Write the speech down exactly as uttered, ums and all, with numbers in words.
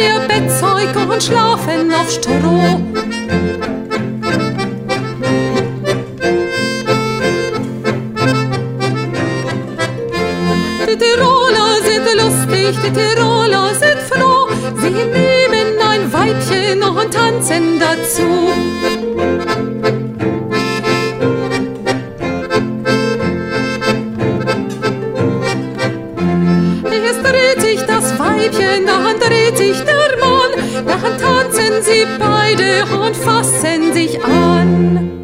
ihr Bettzeug und schlafen auf Stroh. Die Tiroler sind lustig, die Tiroler sind froh. Sie nehmen ein Weibchen und tanzen dazu. Erst dreht sich das Weibchen, dann dreht sich der Mann, dann tanzen sie beide und fassen sich an.